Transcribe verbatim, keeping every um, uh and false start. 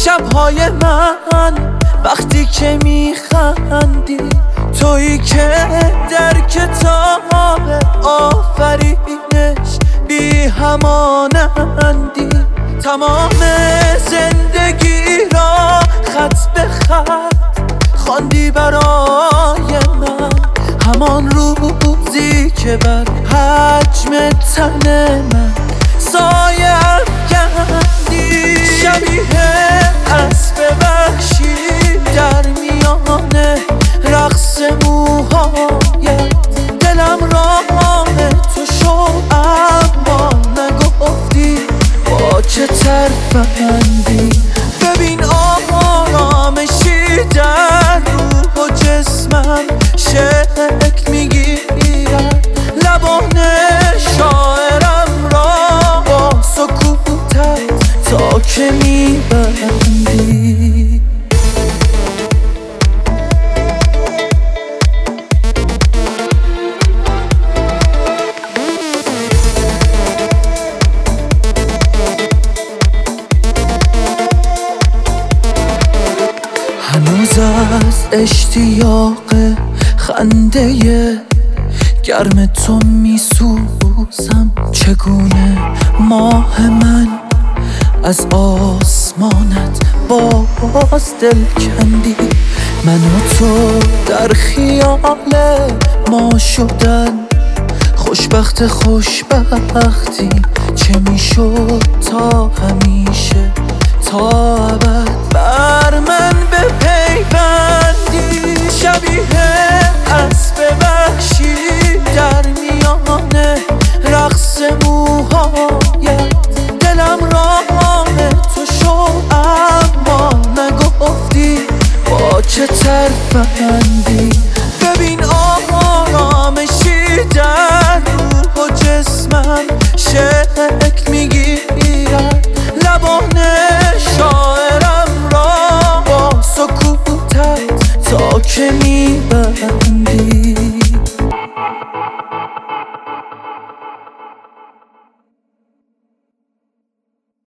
شبهای من وقتی که میخندی، تویی که در کتاب آفرینش بی همانندی. تمام زندگی را خط به خط خواندی برای من، همان روزی که بر حجم تن من سایه افکندی. شبیه اسب وحشی در میان رقص موهایت، دلم راه تو شد اما نگفتی با چه ترفندی. ببین آرامشی در روح و جسمم شکل میگیرد، لبان شاعرم را با سکوتت تا که میبندی. هنوز از اشتیاق خنده گرم تو میسوزم. چگونه ماه من از آسمانت باز دل کندی. من و تو در خیال ما شدن خوشبخت خوشبختی، چه میشد تا همیشه تا ابد بر من بپیوندی. شبیه اسب وحشی در میان رقص موهایت، دلم راه تو شد اما نگفتی با چه ترفندی.